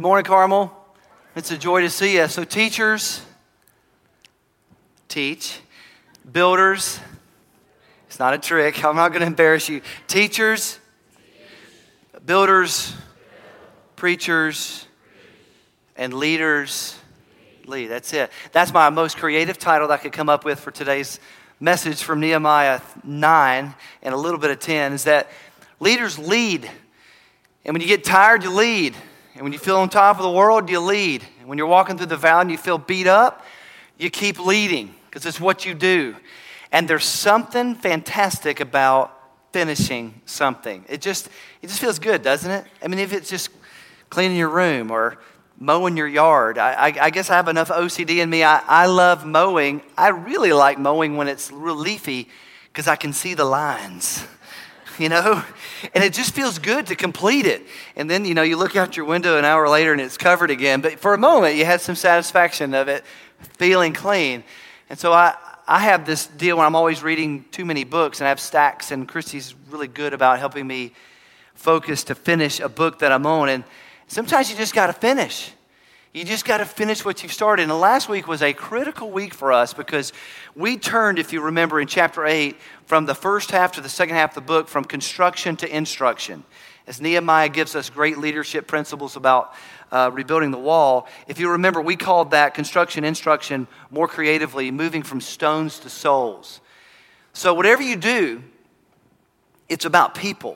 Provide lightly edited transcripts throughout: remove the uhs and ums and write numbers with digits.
Good morning, Carmel. It's a joy to see you. So teachers, teach. Builders, it's not a trick. I'm not going to embarrass you. Teachers, builders, preachers, and leaders, lead. That's it. That's my most creative title that I could come up with for today's message from Nehemiah 9 and a little bit of 10 is that leaders lead. And when you get tired, you lead. And when you feel on top of the world, you lead. And when you're walking through the valley and you feel beat up, you keep leading because it's what you do. And there's something fantastic about finishing something. It just feels good, doesn't it? I mean, if it's just cleaning your room or mowing your yard. I guess I have enough OCD in me. I love mowing. I really like mowing when it's real leafy because I can see the lines. You know, and it just feels good to complete it. And then, you know, you look out your window an hour later and it's covered again. But for a moment, you had some satisfaction of it feeling clean. And so I have this deal when I'm always reading too many books, and I have stacks, and Christy's really good about helping me focus to finish a book that I'm on. And sometimes you just got to finish. You just got to finish what you've started. And last week was a critical week for us because we turned, if you remember, in chapter 8, from the first half to the second half of the book, from construction to instruction. As Nehemiah gives us great leadership principles about rebuilding the wall. If you remember, we called that construction instruction more creatively, moving from stones to souls. So whatever you do, it's about people.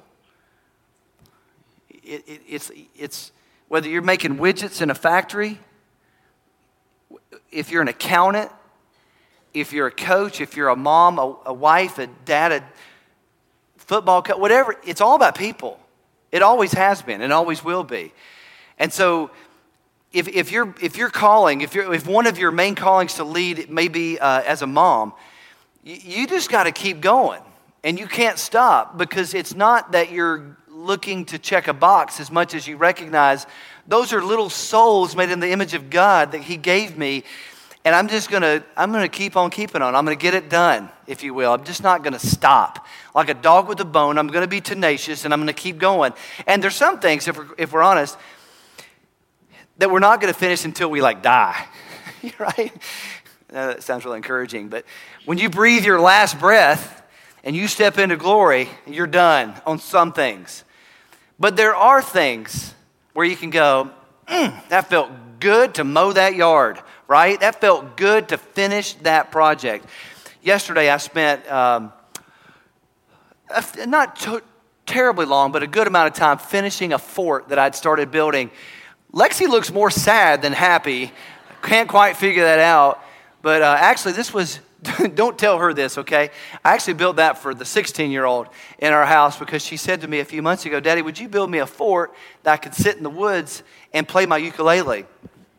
It's whether you're making widgets in a factory, if you're an accountant, if you're a coach, if you're a mom, a wife, a dad, a football coach, whatever, it's all about people. It always has been and always will be. And so if you're calling, if one of your main callings to lead may be as a mom, you just got to keep going. And you can't stop because it's not that you're looking to check a box as much as you recognize those are little souls made in the image of God that He gave me. And I'm gonna keep on keeping on. I'm gonna get it done, if you will. I'm just not gonna stop. Like a dog with a bone, I'm gonna be tenacious and I'm gonna keep going. And there's some things, if we're honest, that we're not gonna finish until we die, right? That sounds really encouraging, but when you breathe your last breath and you step into glory, you're done on some things. But there are things where you can go, that felt good to mow that yard, right? That felt good to finish that project. Yesterday I spent terribly long, but a good amount of time finishing a fort that I'd started building. Lexi looks more sad than happy. Can't quite figure that out. But actually this was, don't tell her this, okay? I actually built that for the 16-year-old in our house because she said to me a few months ago, Daddy, would you build me a fort that I could sit in the woods and play my ukulele?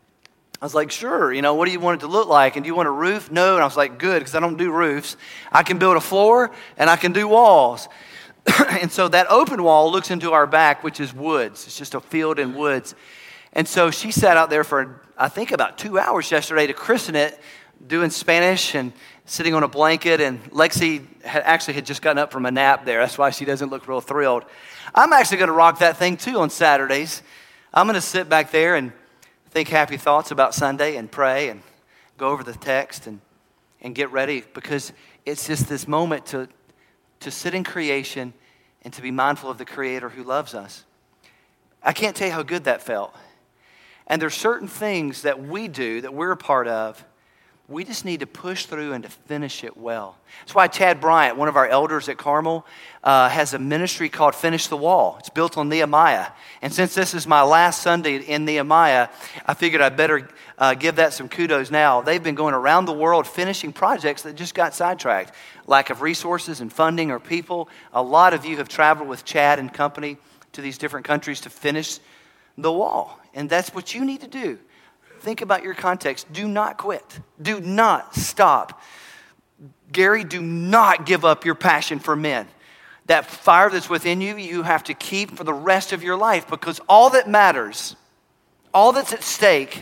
I was like, sure. You know, what do you want it to look like? And do you want a roof? No. And I was like, good, because I don't do roofs. I can build a floor and I can do walls. And so that open wall looks into our back, which is woods. It's just a field in woods. And so she sat out there for, I think, about 2 hours yesterday to christen it, doing Spanish and sitting on a blanket. And Lexi had just gotten up from a nap there. That's why she doesn't look real thrilled. I'm actually going to rock that thing too on Saturdays. I'm going to sit back there and think happy thoughts about Sunday and pray and go over the text and get ready because it's just this moment to sit in creation and to be mindful of the Creator who loves us. I can't tell you how good that felt. And there's certain things that we do that we're a part of. We just need to push through and to finish it well. That's why Chad Bryant, one of our elders at Carmel, has a ministry called Finish the Wall. It's built on Nehemiah. And since this is my last Sunday in Nehemiah, I figured I'd better give that some kudos now. They've been going around the world finishing projects that just got sidetracked. Lack of resources and funding or people. A lot of you have traveled with Chad and company to these different countries to finish the wall. And that's what you need to do. Think about your context. Do not quit. Do not stop. Gary, do not give up your passion for men. That fire that's within you, you have to keep for the rest of your life because all that matters, all that's at stake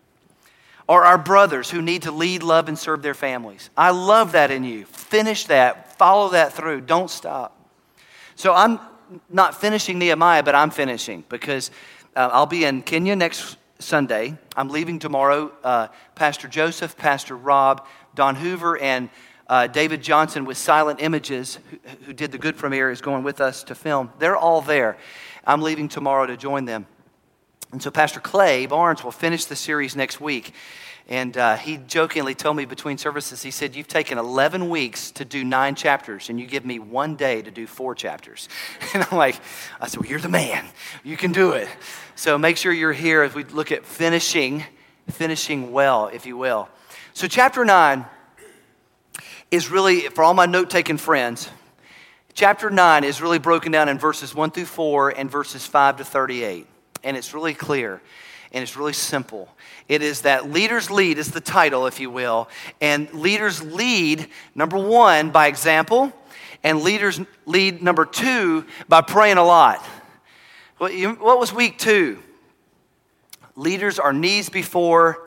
are our brothers who need to lead, love, and serve their families. I love that in you. Finish that. Follow that through. Don't stop. So I'm not finishing Nehemiah, but I'm finishing because I'll be in Kenya next Sunday. I'm leaving tomorrow. Pastor Joseph, Pastor Rob, Don Hoover, and David Johnson with Silent Images, who did the Good Premiere, is going with us to film. They're all there. I'm leaving tomorrow to join them. And so Pastor Clay Barnes will finish the series next week. And he jokingly told me between services, he said, you've taken 11 weeks to do 9 chapters, and you give me 1 day to do 4 chapters. And I said, well, you're the man. You can do it. So make sure you're here as we look at finishing well, if you will. So chapter 9 is really, for all my note-taking friends, chapter 9 is really broken down in verses 1 through 4 and verses 5 to 38. And it's really clear, and it's really simple. It is that leaders lead is the title, if you will. And leaders lead, number 1, by example. And leaders lead, number 2, by praying a lot. What was week 2? Leaders are knees before.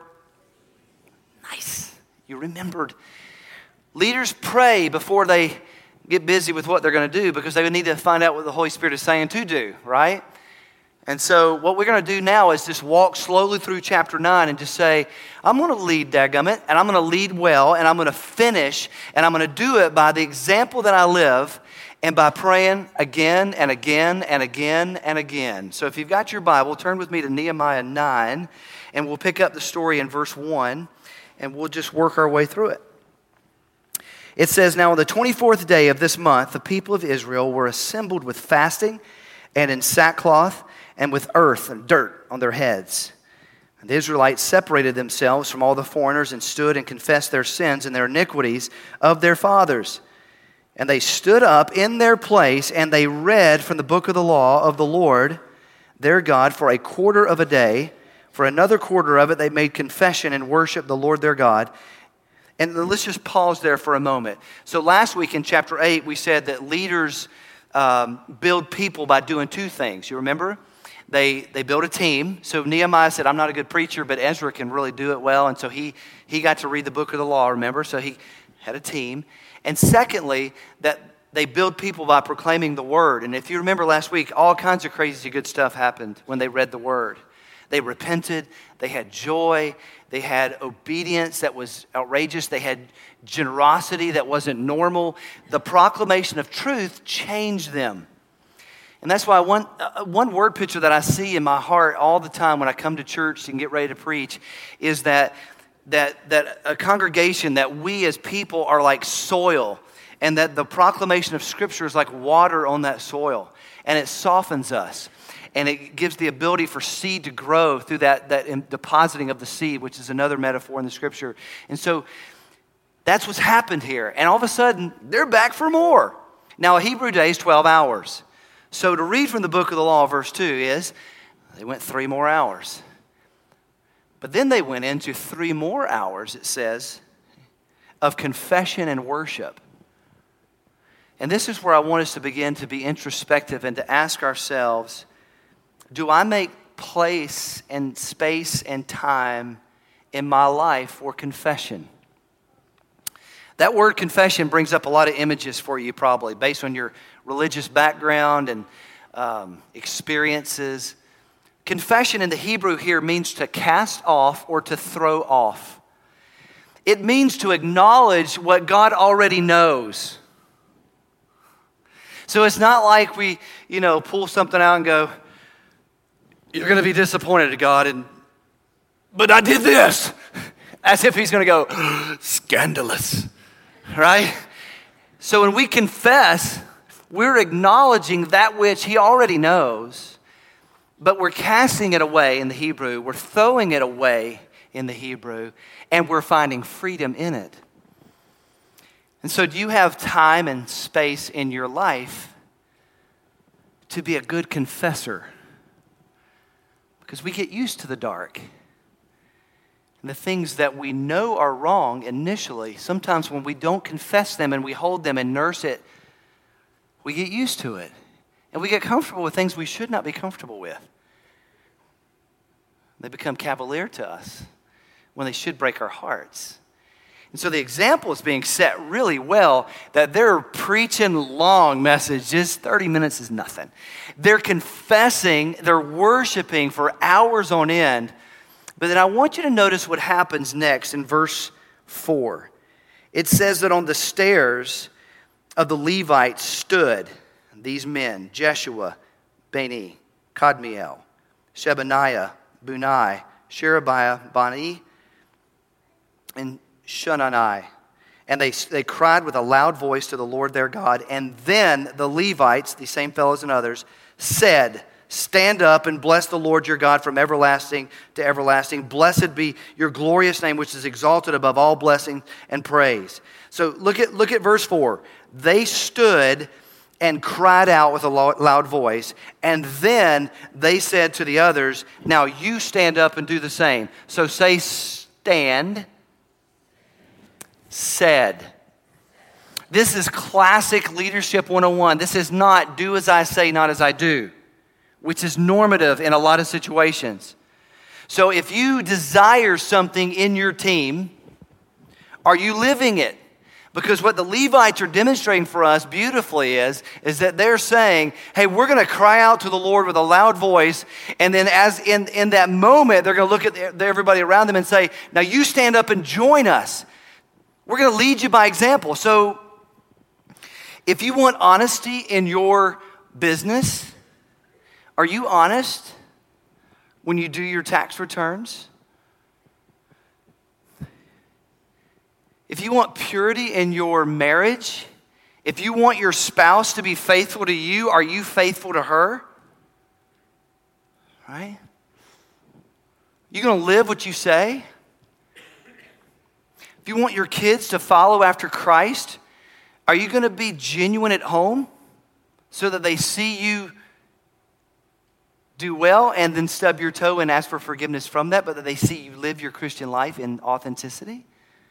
Nice. You remembered. Leaders pray before they get busy with what they're going to do, because they need to find out what the Holy Spirit is saying to do, right? And so what we're going to do now is just walk slowly through chapter 9 and just say, I'm going to lead, dadgummit, and I'm going to lead well, and I'm going to finish, and I'm going to do it by the example that I live and by praying again and again and again and again. So if you've got your Bible, turn with me to Nehemiah 9, and we'll pick up the story in verse 1, and we'll just work our way through it. It says, now on the 24th day of this month, the people of Israel were assembled with fasting and in sackcloth, and with earth and dirt on their heads. And the Israelites separated themselves from all the foreigners and stood and confessed their sins and their iniquities of their fathers. And they stood up in their place, and they read from the book of the law of the Lord their God for a quarter of a day. For another quarter of it they made confession and worshiped the Lord their God. And let's just pause there for a moment. So last week in chapter 8 we said that leaders build people by doing 2 things. You remember? They built a team. So Nehemiah said, I'm not a good preacher, but Ezra can really do it well. And so he got to read the book of the law, remember? So he had a team. And secondly, that they build people by proclaiming the word. And if you remember last week, all kinds of crazy good stuff happened when they read the word. They repented. They had joy. They had obedience that was outrageous. They had generosity that wasn't normal. The proclamation of truth changed them. And that's why one word picture that I see in my heart all the time when I come to church and get ready to preach is that a congregation, that we as people are like soil, and that the proclamation of Scripture is like water on that soil, and it softens us, and it gives the ability for seed to grow through that depositing of the seed, which is another metaphor in the Scripture. And so that's what's happened here. And all of a sudden, they're back for more. Now, a Hebrew day is 12 hours. So to read from the book of the law, verse 2 is, they went 3 more hours. But then they went into 3 more hours, it says, of confession and worship. And this is where I want us to begin to be introspective and to ask ourselves, do I make place and space and time in my life for confession? That word confession brings up a lot of images for you probably, based on your religious background and experiences. Confession in the Hebrew here means to cast off or to throw off. It means to acknowledge what God already knows. So it's not like we, pull something out and go, you're going to be disappointed, God, but I did this. As if he's going to go, scandalous, right? So when we confess, we're acknowledging that which he already knows, but we're casting it away in the Hebrew. We're throwing it away in the Hebrew, and we're finding freedom in it. And so do you have time and space in your life to be a good confessor? Because we get used to the dark. And the things that we know are wrong initially, sometimes when we don't confess them and we hold them and nurse it, we get used to it. And we get comfortable with things we should not be comfortable with. They become cavalier to us when they should break our hearts. And so the example is being set really well that they're preaching long message. Just 30 minutes is nothing. They're confessing, they're worshiping for hours on end. But then I want you to notice what happens next in verse 4. It says that on the stairs of the Levites stood these men, Jeshua, Bani, Kadmiel, Shebaniah, Bunai, Sherebiah, Bani, and Shunani. And they cried with a loud voice to the Lord their God. And then the Levites, these same fellows and others, said, stand up and bless the Lord your God from everlasting to everlasting. Blessed be your glorious name, which is exalted above all blessing and praise. So look at verse 4. They stood and cried out with a loud voice. And then they said to the others, now you stand up and do the same. So say stand, said. This is classic leadership 101. This is not do as I say, not as I do, which is normative in a lot of situations. So if you desire something in your team, are you living it? Because what the Levites are demonstrating for us beautifully is that they're saying, hey, we're going to cry out to the Lord with a loud voice. And then as in that moment, they're going to look at everybody around them and say, now you stand up and join us. We're going to lead you by example. So if you want honesty in your business, are you honest when you do your tax returns? If you want purity in your marriage, if you want your spouse to be faithful to you, are you faithful to her? Right? You going to live what you say? If you want your kids to follow after Christ, are you going to be genuine at home so that they see you do well and then stub your toe and ask for forgiveness from that, but that they see you live your Christian life in authenticity?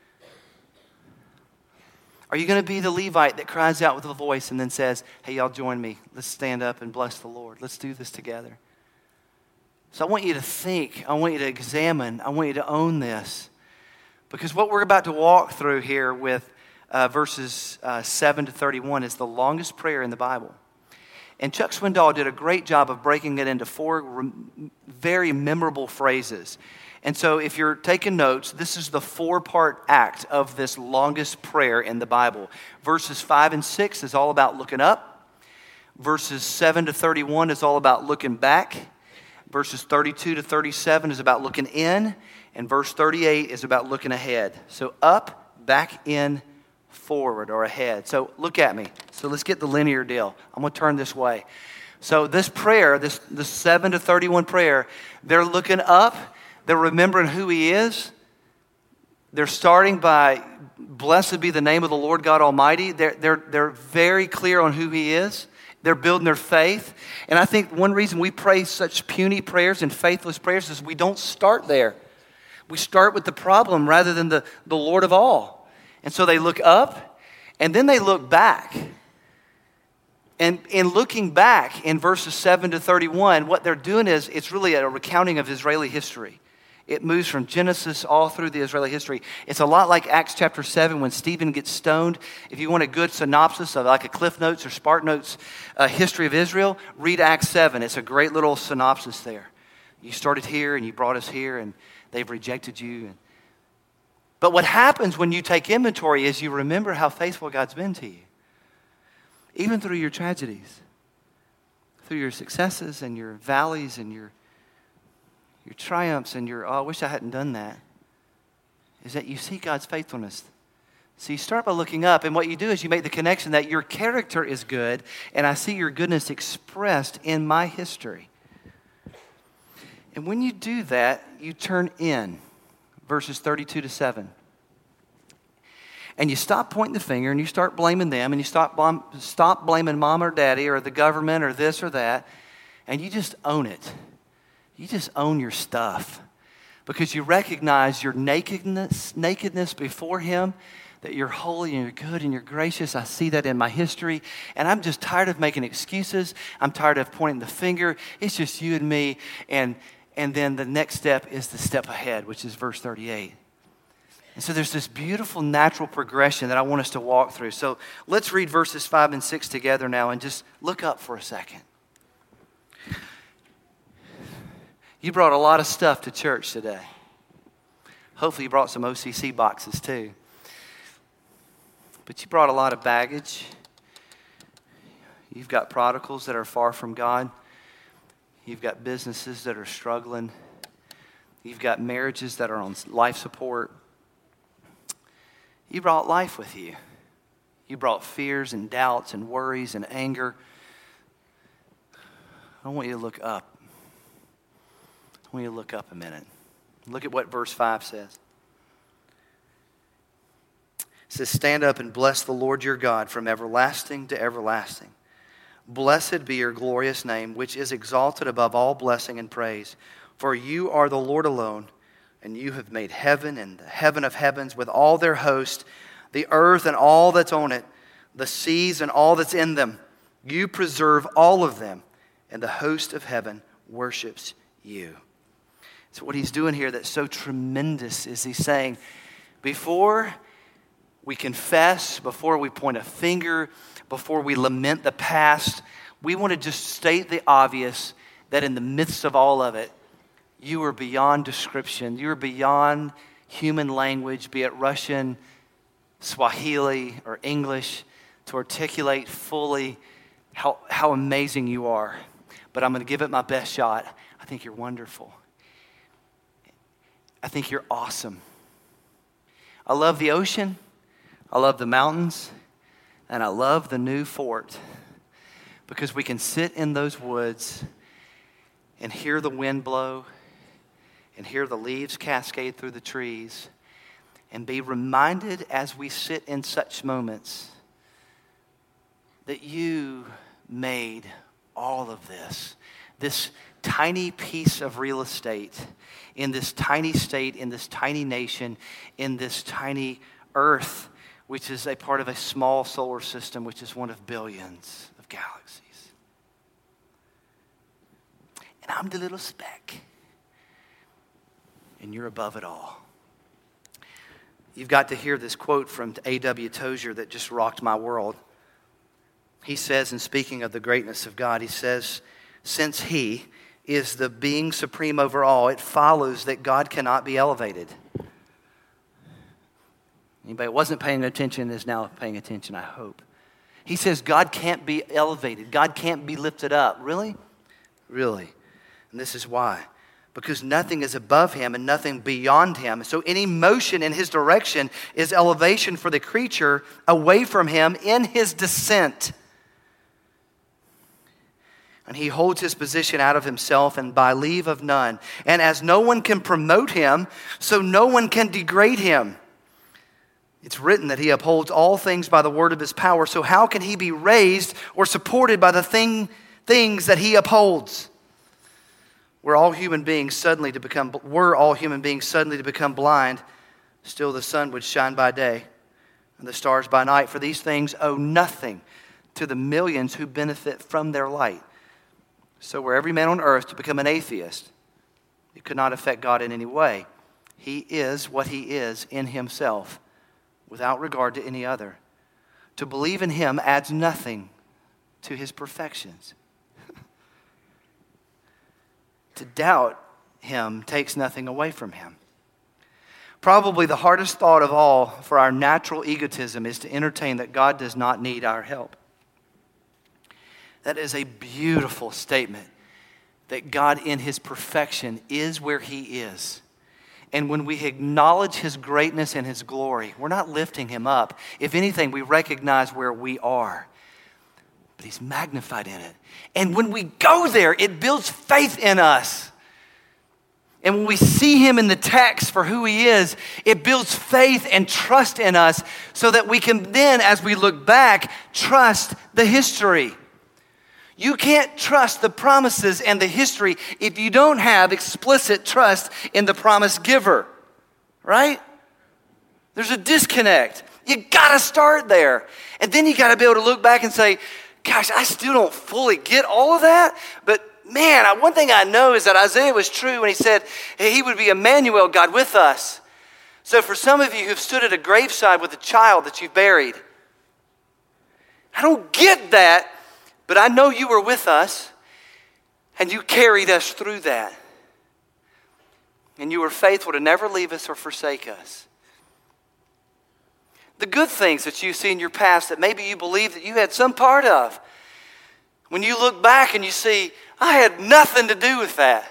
Are you going to be the Levite that cries out with a voice and then says, hey, y'all join me. Let's stand up and bless the Lord. Let's do this together. So I want you to think. I want you to examine. I want you to own this. Because what we're about to walk through here with verses 7 to 31 is the longest prayer in the Bible. And Chuck Swindoll did a great job of breaking it into four very memorable phrases. And so if you're taking notes, this is the 4-part act of this longest prayer in the Bible. Verses 5 and 6 is all about looking up. Verses 7 to 31 is all about looking back. Verses 32 to 37 is about looking in. And verse 38 is about looking ahead. So up, back in, forward, or ahead. So look at me. So let's get the linear deal. I'm going to turn this way. So this prayer, this 7 to 31 prayer, they're looking up. They're remembering who he is. They're starting by, blessed be the name of the Lord God Almighty. They're very clear on who he is. They're building their faith. And I think one reason we pray such puny prayers and faithless prayers is we don't start there. We start with the problem rather than the Lord of all. And so they look up and then they look back. And in looking back in verses 7 to 31, what they're doing is it's really a recounting of Israeli history. It moves from Genesis all through the Israeli history. It's a lot like Acts chapter 7 when Stephen gets stoned. If you want a good synopsis of like a Cliff Notes or Spark Notes history of Israel, read Acts 7. It's a great little synopsis there. You started here and you brought us here and they've rejected you. But what happens when you take inventory is you remember how faithful God's been to you. Even through your tragedies, through your successes and your valleys and your triumphs and your, oh, I wish I hadn't done that, is that you see God's faithfulness. So you start by looking up, and what you do is you make the connection that your character is good, and I see your goodness expressed in my history. And when you do that, you turn in, verses 32 to 7. And you stop pointing the finger, and you start blaming them, and you stop blaming mom or daddy or the government or this or that, and you just own it. You just own your stuff because you recognize your nakedness before him, that you're holy and you're good and you're gracious. I see that in my history, and I'm just tired of making excuses. I'm tired of pointing the finger. It's just you and me. And then the next step is the step ahead, which is verse 38. And so there's this beautiful natural progression that I want us to walk through. So let's read verses 5 and 6 together now and just look up for a second. You brought a lot of stuff to church today. Hopefully you brought some OCC boxes too. But you brought a lot of baggage. You've got prodigals that are far from God. You've got businesses that are struggling. You've got marriages that are on life support. You brought life with you. You brought fears and doubts and worries and anger. I want you to look up. I want you to look up a minute. Look at what verse 5 says. It says, stand up and bless the Lord your God from everlasting to everlasting. Blessed be your glorious name, which is exalted above all blessing and praise. For you are the Lord alone, and you have made heaven and the heaven of heavens with all their host, the earth and all that's on it, the seas and all that's in them. You preserve all of them, and the host of heaven worships you. So what he's doing here that's so tremendous is he's saying, before we confess, before we point a finger, before we lament the past, we want to just state the obvious that in the midst of all of it, you are beyond description. You are beyond human language, be it Russian, Swahili, or English, to articulate fully how amazing you are. But I'm going to give it my best shot. I think you're wonderful. I think you're awesome. I love the ocean. I love the mountains. And I love the new fort. Because we can sit in those woods and hear the wind blow and hear the leaves cascade through the trees and be reminded as we sit in such moments that you made all of this tiny piece of real estate in this tiny state, in this tiny nation, in this tiny earth, which is a part of a small solar system, which is one of billions of galaxies. And I'm the little speck. And you're above it all. You've got to hear this quote from A.W. Tozier that just rocked my world. He says, in speaking of the greatness of God, he says, since he is the being supreme over all, it follows that God cannot be elevated. Anybody who wasn't paying attention is now paying attention, I hope. He says God can't be elevated. God can't be lifted up. Really? Really. And this is why. Because nothing is above him and nothing beyond him. So any motion in his direction is elevation for the creature away from him in his descent. And he holds his position out of himself and by leave of none. And as no one can promote him, so no one can degrade him. It's written that he upholds all things by the word of his power. So how can he be raised or supported by the things that he upholds? Were all human beings suddenly to become blind, still the sun would shine by day and the stars by night. For these things owe nothing to the millions who benefit from their light. So were every man on earth to become an atheist, it could not affect God in any way. He is what he is in himself, without regard to any other. To believe in him adds nothing to his perfections. To doubt him takes nothing away from him. Probably the hardest thought of all for our natural egotism is to entertain that God does not need our help. That is a beautiful statement, that God in his perfection is where he is. And when we acknowledge his greatness and his glory, we're not lifting him up. If anything, we recognize where we are. But he's magnified in it. And when we go there, it builds faith in us. And when we see him in the text for who he is, it builds faith and trust in us so that we can then, as we look back, trust the history. You can't trust the promises and the history if you don't have explicit trust in the promise giver, right? There's a disconnect. You got to start there. And then you got to be able to look back and say, gosh, I still don't fully get all of that, but man, one thing I know is that Isaiah was true when he said he would be Emmanuel, God with us. So for some of you who've stood at a graveside with a child that you've buried, I don't get that, but I know you were with us and you carried us through that. And you were faithful to never leave us or forsake us. The good things that you see in your past that maybe you believe that you had some part of, when you look back and you see, I had nothing to do with that.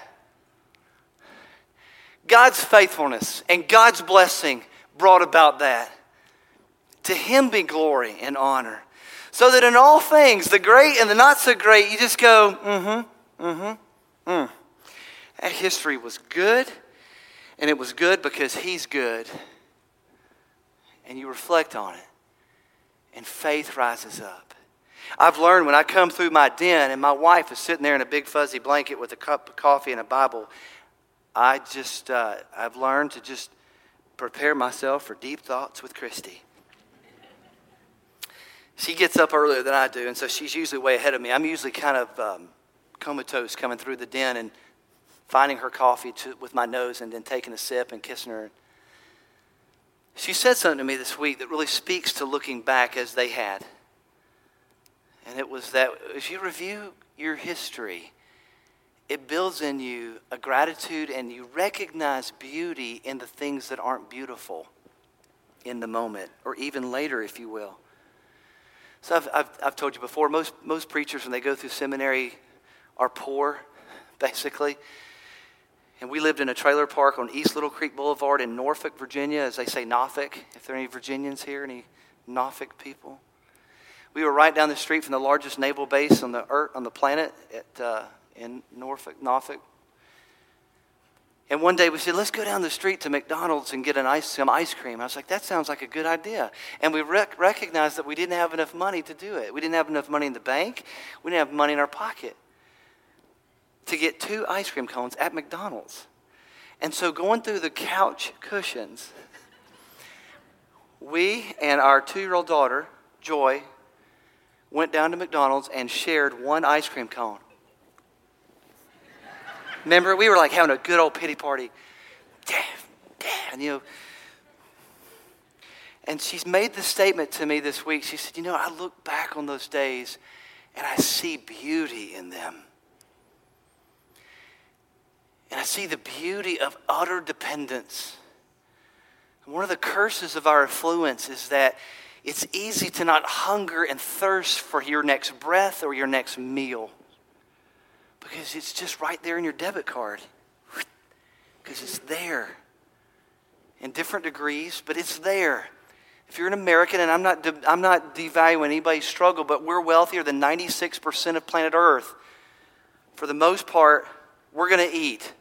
God's faithfulness and God's blessing brought about that. To Him be glory and honor. So that in all things, the great and the not so great, you just go, That history was good, and it was good because He's good. And you reflect on it, and faith rises up. I've learned when I come through my den and my wife is sitting there in a big fuzzy blanket with a cup of coffee and a Bible, I've learned to just prepare myself for deep thoughts with Christy. She gets up earlier than I do, and so she's usually way ahead of me. I'm usually kind of comatose coming through the den and finding her coffee with my nose and then taking a sip and kissing her. She said something to me this week that really speaks to looking back as they had. And it was that if you review your history, it builds in you a gratitude and you recognize beauty in the things that aren't beautiful in the moment or even later, if you will. So I've told you before, most preachers when they go through seminary are poor, basically. And we lived in a trailer park on East Little Creek Boulevard in Norfolk, Virginia, as they say Norfolk, if there are any Virginians here, any Norfolk people. We were right down the street from the largest naval base on the earth, on the planet in Norfolk. And one day we said, let's go down the street to McDonald's and get some ice cream. I was like, that sounds like a good idea. And we recognized that we didn't have enough money to do it. We didn't have enough money in the bank. We didn't have money in our pocket to get 2 ice cream cones at McDonald's. And so going through the couch cushions, we and our 2-year-old daughter, Joy, went down to McDonald's and shared 1 ice cream cone. Remember, we were like having a good old pity party. And, and she's made this statement to me this week. She said, I look back on those days and I see beauty in them. And I see the beauty of utter dependence. And one of the curses of our affluence is that it's easy to not hunger and thirst for your next breath or your next meal. Because it's just right there in your debit card. Because it's there. In different degrees, but it's there. If you're an American, and I'm not devaluing anybody's struggle, but we're wealthier than 96% of planet Earth. For the most part, we're going to eat.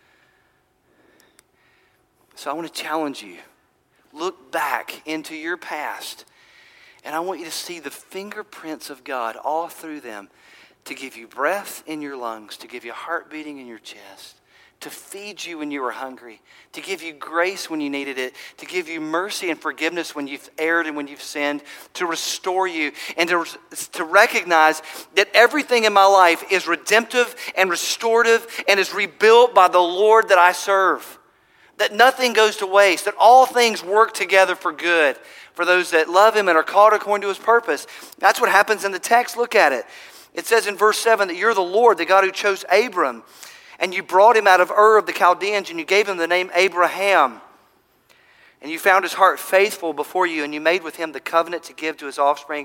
So I want to challenge you. Look back into your past. And I want you to see the fingerprints of God all through them to give you breath in your lungs, to give you heart beating in your chest, to feed you when you were hungry, to give you grace when you needed it, to give you mercy and forgiveness when you've erred and when you've sinned, to restore you, and to recognize that everything in my life is redemptive and restorative and is rebuilt by the Lord that I serve. That nothing goes to waste, that all things work together for good for those that love Him and are called according to His purpose. That's what happens in the text. Look at it. It says in verse 7 that you're the Lord, the God who chose Abram, and you brought him out of Ur of the Chaldeans, and you gave him the name Abraham. And you found his heart faithful before you, and you made with him the covenant to give to his offspring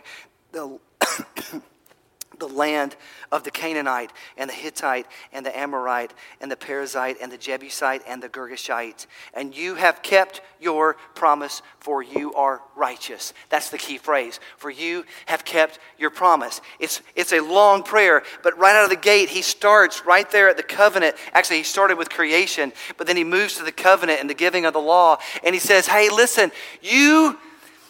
the land of the Canaanite and the Hittite and the Amorite and the Perizzite and the Jebusite and the Girgashite. And you have kept your promise, for you are righteous. That's the key phrase. For you have kept your promise. It's a long prayer, but right out of the gate, he starts right there at the covenant. Actually, he started with creation, but then he moves to the covenant and the giving of the law. And he says, hey, listen, you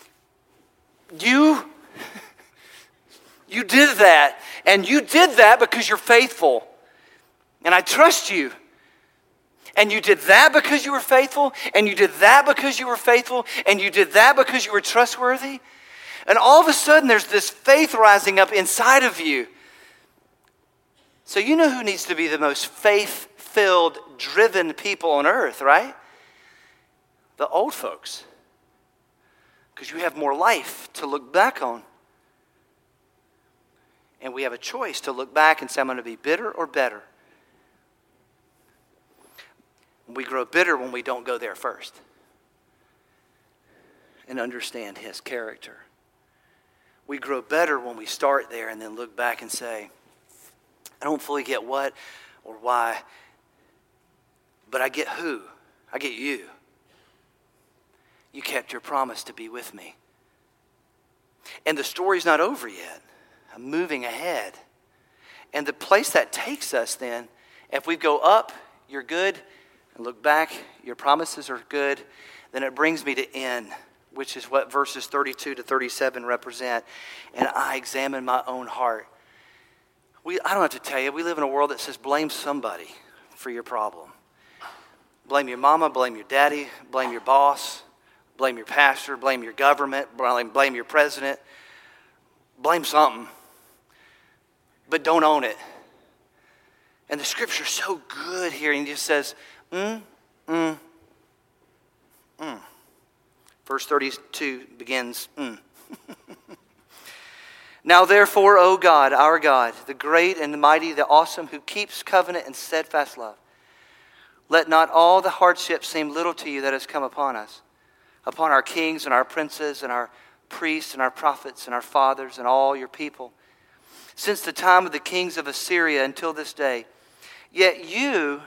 did that, and you did that because you're faithful, and I trust you. And you did that because you were faithful, and you did that because you were faithful, and you did that because you were trustworthy. And all of a sudden, there's this faith rising up inside of you. So you know who needs to be the most faith-filled, driven people on earth, right? the old folks, because you have more life to look back on. And we have a choice to look back and say, I'm going to be bitter or better. We grow bitter when we don't go there first and understand his character. We grow better when we start there and then look back and say, I don't fully get what or why, but I get who. I get you. You kept your promise to be with me. And the story's not over yet. I'm moving ahead. And the place that takes us then, if we go up, you're good, and look back, your promises are good, then it brings me to end, which is what verses 32 to 37 represent. And I examine my own heart. I don't have to tell you, we live in a world that says blame somebody for your problem. Blame your mama, blame your daddy, blame your boss, blame your pastor, blame your government, blame your president. Blame something, but don't own it. And the scripture's so good here, and he just says, Verse 32 begins, Now therefore, O God, our God, the great and the mighty, the awesome, who keeps covenant and steadfast love, let not all the hardship seem little to you that has come upon us, upon our kings and our princes and our priests and our prophets and our fathers and all your people, since the time of the kings of Assyria until this day. Yet you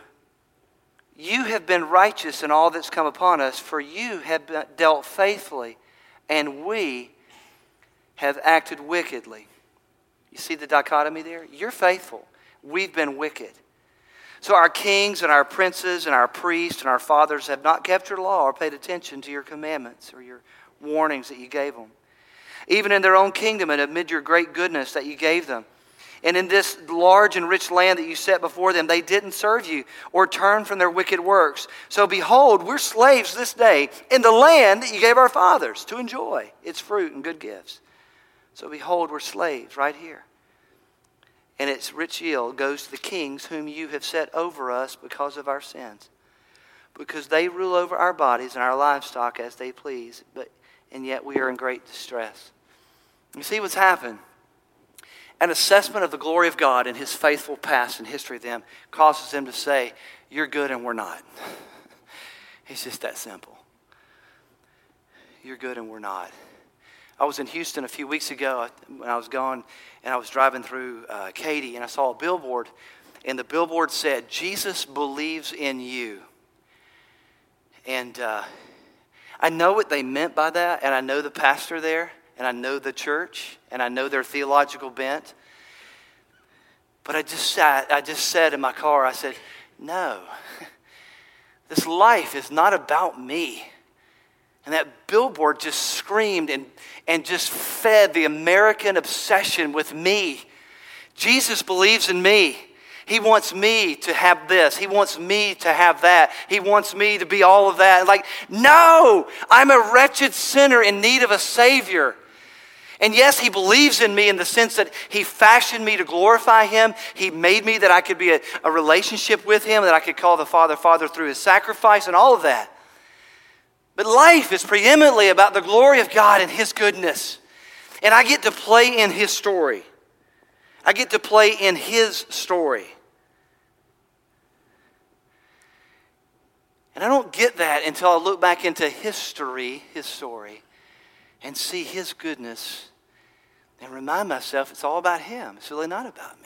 have been righteous in all that's come upon us, for you have dealt faithfully, and we have acted wickedly. You see the dichotomy there? You're faithful. We've been wicked. So our kings and our princes and our priests and our fathers have not kept your law or paid attention to your commandments or your warnings that you gave them. Even in their own kingdom and amid your great goodness that you gave them. And in this large and rich land that you set before them, they didn't serve you or turn from their wicked works. So behold, we're slaves this day in the land that you gave our fathers to enjoy its fruit and good gifts. So behold, we're slaves right here. And its rich yield goes to the kings whom you have set over us because of our sins. Because they rule over our bodies and our livestock as they please. And yet we are in great distress. You see what's happened? An assessment of the glory of God and his faithful past and history of them causes them to say, you're good and we're not. It's just that simple. You're good and we're not. I was in Houston a few weeks ago when I was gone, and I was driving through Katy, and I saw a billboard, and the billboard said, Jesus believes in you. And I know what they meant by that, and I know the pastor there, and I know the church, and I know their theological bent. But I just said in my car, I said, no, this life is not about me. And that billboard just screamed and just fed the American obsession with me. Jesus believes in me. He wants me to have this. He wants me to have that. He wants me to be all of that. Like, no, I'm a wretched sinner in need of a Savior. And yes, he believes in me in the sense that he fashioned me to glorify him. He made me that I could be a relationship with him, that I could call the Father through his sacrifice and all of that. But life is preeminently about the glory of God and his goodness. And I get to play in his story. I get to play in his story. And I don't get that until I look back into history, his story, and see his goodness and remind myself it's all about him. It's really not about me.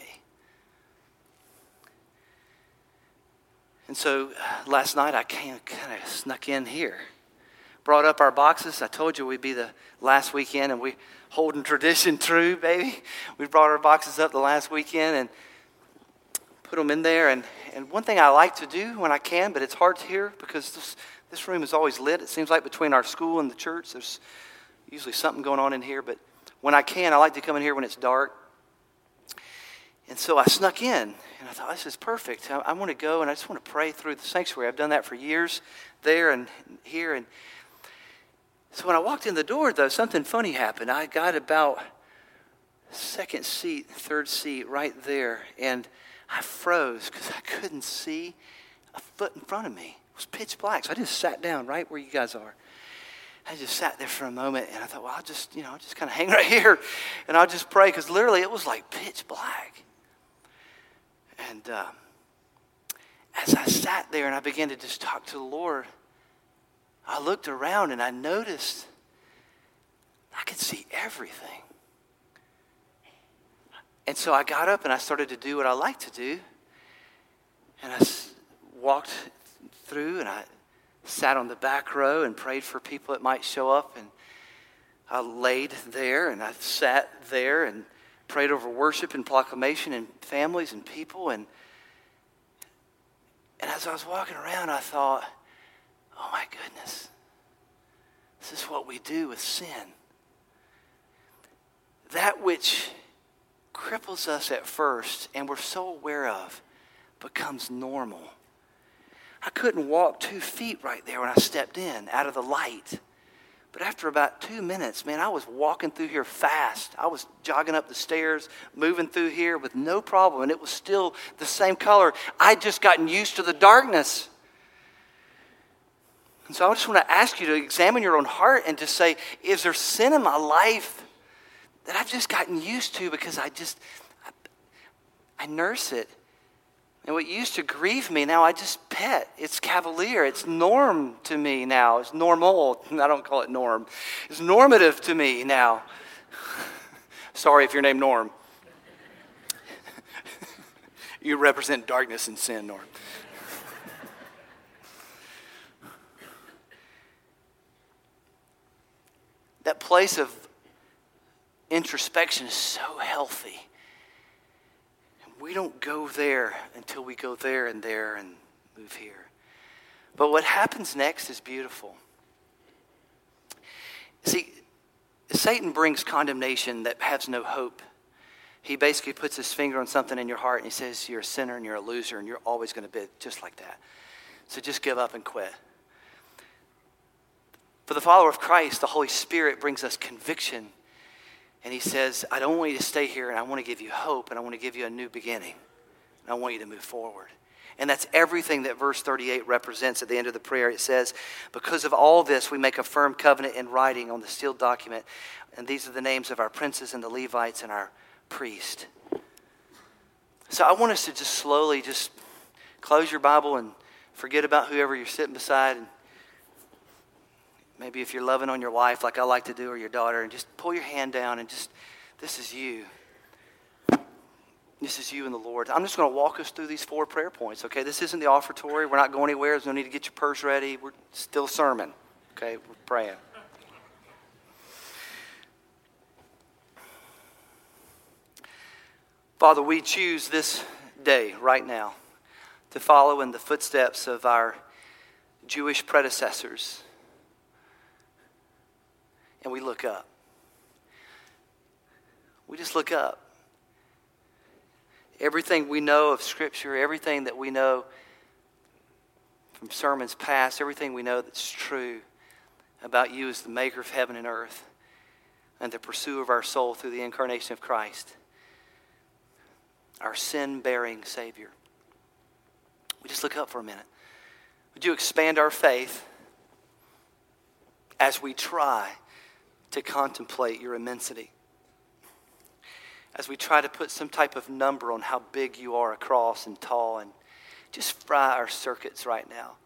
And so last night I kind of snuck in here. Brought up our boxes. I told you we'd be the last weekend, and we holding tradition true, baby. We brought our boxes up the last weekend and put them in there. And one thing I like to do when I can, but it's hard to hear because this room is always lit. It seems like between our school and the church, there's usually something going on in here. But when I can, I like to come in here when it's dark. And so I snuck in, and I thought, this is perfect. I want to go, and I just want to pray through the sanctuary. I've done that for years there and here, and so when I walked in the door, though, something funny happened. I got about second seat, third seat right there, and I froze because I couldn't see a foot in front of me. was pitch black. So I just sat down right where you guys are. I just sat there for a moment, and I thought, well, I'll just kind of hang right here, and I'll just pray, because literally it was like pitch black. And as I sat there and I began to just talk to the Lord, I looked around and I noticed I could see everything. And so I got up and I started to do what I like to do. And I walked through and I sat on the back row and prayed for people that might show up. And I laid there and I sat there and prayed over worship and proclamation and families and people. And as I was walking around, I thought, oh my goodness, this is what we do with sin. That which cripples us at first and we're so aware of becomes normal. I couldn't walk 2 feet right there when I stepped in out of the light. But after about 2 minutes, man, I was walking through here fast. I was jogging up the stairs, moving through here with no problem, and it was still the same color. I'd just gotten used to the darkness. And so I just want to ask you to examine your own heart and just say, is there sin in my life that I've just gotten used to because I nurse it? And what used to grieve me, now I just pet. It's cavalier. It's norm to me now. It's normal. I don't call it norm. It's normative to me now. Sorry if you're named Norm. You represent darkness and sin, Norm. That place of introspection is so healthy. We don't go there until we go there and move here. But what happens next is beautiful. See, Satan brings condemnation that has no hope. He basically puts his finger on something in your heart and he says, you're a sinner and you're a loser and you're always going to be just like that. So just give up and quit. For the follower of Christ, the Holy Spirit brings us conviction. And he says, I don't want you to stay here, and I want to give you hope, and I want to give you a new beginning. And I want you to move forward. And that's everything that verse 38 represents at the end of the prayer. It says, because of all this, we make a firm covenant in writing on the sealed document. And these are the names of our princes and the Levites and our priest. So I want us to just slowly just close your Bible and forget about whoever you're sitting beside. And maybe if you're loving on your wife like I like to do, or your daughter, and just pull your hand down and just, this is you. This is you and the Lord. I'm just going to walk us through these 4 prayer points, okay? This isn't the offertory. We're not going anywhere. There's no need to get your purse ready. We're still sermon, okay? We're praying. Father, we choose this day right now to follow in the footsteps of our Jewish predecessors. And we look up. We just look up. Everything we know of Scripture, everything that we know from sermons past, everything we know that's true about you as the maker of heaven and earth and the pursuer of our soul through the incarnation of Christ, our sin-bearing Savior. We just look up for a minute. Would you expand our faith as we try to contemplate your immensity, as we try to put some type of number on how big you are across and tall, and just fry our circuits right now.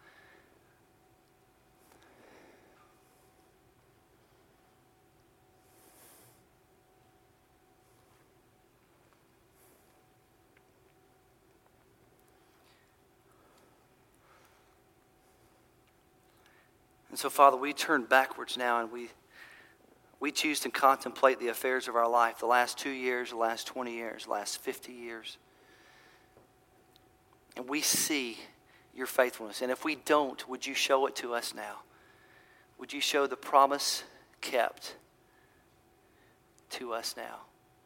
And so, Father, we turn backwards now and we choose to contemplate the affairs of our life, the last 2 years, the last 20 years, the last 50 years. And we see your faithfulness. And if we don't, would you show it to us now? Would you show the promise kept to us now?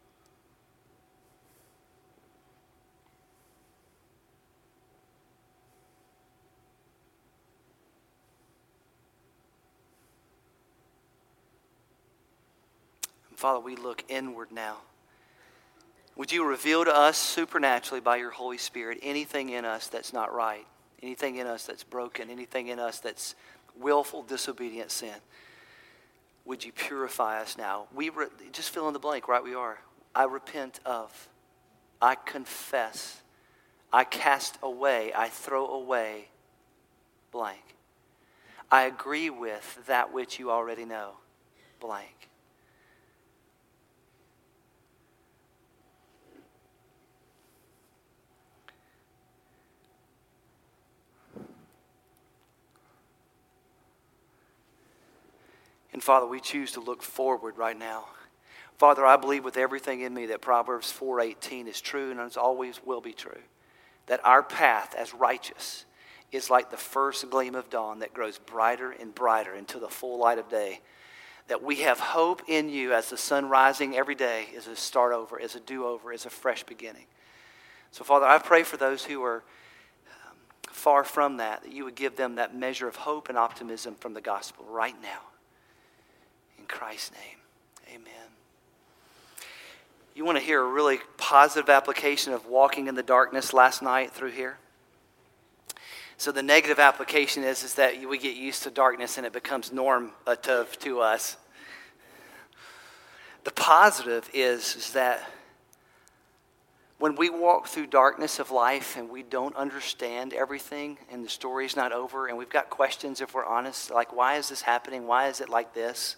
Father, we look inward now. Would you reveal to us supernaturally by your Holy Spirit anything in us that's not right? anything in us that's broken, anything in us that's willful, disobedient sin. Would you purify us now? Just fill in the blank, right? We are. I repent of. I confess. I cast away. I throw away blank. I agree with that which you already know, blank. And Father, we choose to look forward right now. Father, I believe with everything in me that Proverbs 4:18 is true and it always will be true. That our path as righteous is like the first gleam of dawn that grows brighter and brighter until the full light of day. That we have hope in you as the sun rising every day is a start over, is a do-over, is a fresh beginning. So, Father, I pray for those who are far from that you would give them that measure of hope and optimism from the gospel right now. In Christ's name, amen. You want to hear a really positive application of walking in the darkness last night through here? So the negative application is that we get used to darkness and it becomes normative to us. The positive is that when we walk through darkness of life and we don't understand everything and the story's not over and we've got questions if we're honest, like why is this happening? Why is it like this?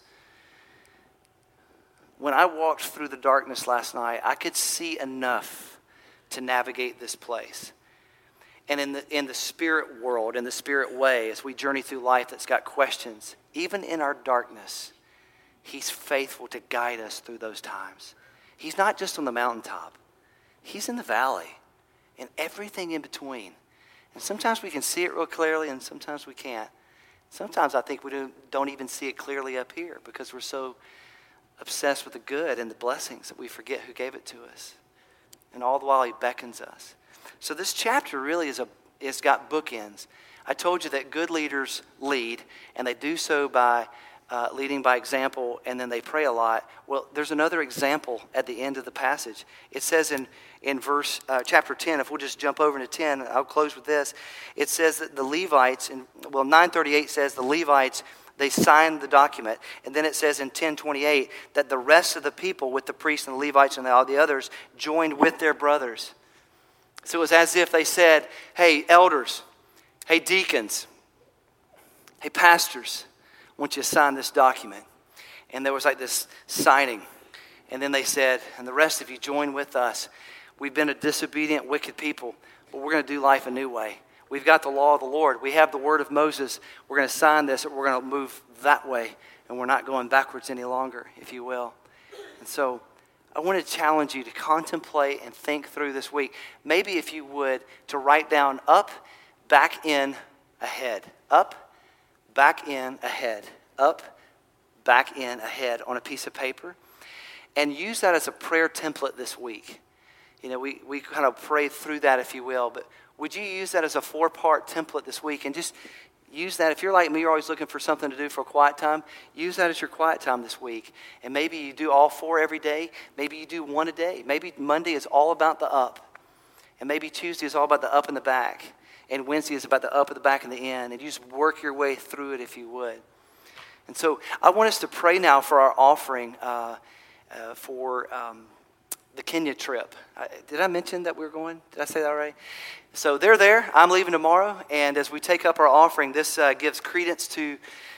When I walked through the darkness last night, I could see enough to navigate this place. And in the spirit world, in the spirit way, as we journey through life that's got questions, even in our darkness, he's faithful to guide us through those times. He's not just on the mountaintop. He's in the valley and everything in between. And sometimes we can see it real clearly and sometimes we can't. Sometimes I think we don't even see it clearly up here because we're so obsessed with the good and the blessings that we forget who gave it to us. And all the while he beckons us. So this chapter really is got bookends. I told you that good leaders lead, and they do so by leading by example, and then they pray a lot. Well, there's another example at the end of the passage. It says in verse chapter 10, if we'll just jump over into 10, I'll close with this. It says that the Levites, 9:38 says the Levites, they signed the document. And then it says in 10:28 that the rest of the people with the priests and the Levites and all the others joined with their brothers. So it was as if they said, hey, elders, hey, deacons, hey, pastors, I want you to sign this document. And there was like this signing. And then they said, and the rest of you join with us. We've been a disobedient, wicked people, but we're going to do life a new way. We've got the law of the Lord. We have the word of Moses. We're going to sign this, and we're going to move that way. And we're not going backwards any longer, if you will. And so I want to challenge you to contemplate and think through this week. Maybe if you would, to write down up, back in, ahead. Up, back in, ahead. Up, back in, ahead on a piece of paper. And use that as a prayer template this week. You know, we kind of pray through that, if you will. But would you use that as a 4-part template this week? And just use that. If you're like me, you're always looking for something to do for a quiet time. Use that as your quiet time this week. And maybe you do all 4 every day. Maybe you do 1 a day. Maybe Monday is all about the up. And maybe Tuesday is all about the up and the back. And Wednesday is about the up and the back and the in. And you just work your way through it if you would. And so I want us to pray now for our offering for the Kenya trip. Did I mention that we're going? Did I say that right? So they're there. I'm leaving tomorrow. And as we take up our offering, this gives credence to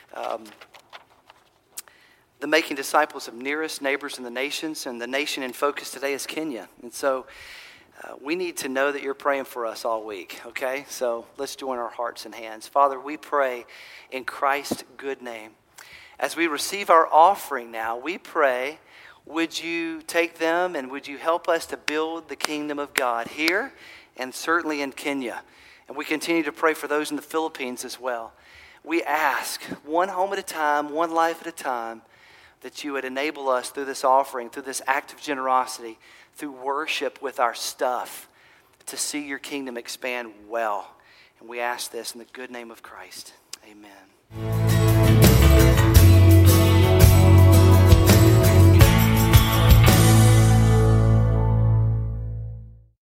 the making disciples of nearest neighbors in the nations. And the nation in focus today is Kenya. And so we need to know that you're praying for us all week. Okay? So let's join our hearts and hands. Father, we pray in Christ's good name. As we receive our offering now, we pray, would you take them and would you help us to build the kingdom of God here and certainly in Kenya? And we continue to pray for those in the Philippines as well. We ask, one home at a time, one life at a time, that you would enable us through this offering, through this act of generosity, through worship with our stuff, to see your kingdom expand well. And we ask this in the good name of Christ. Amen.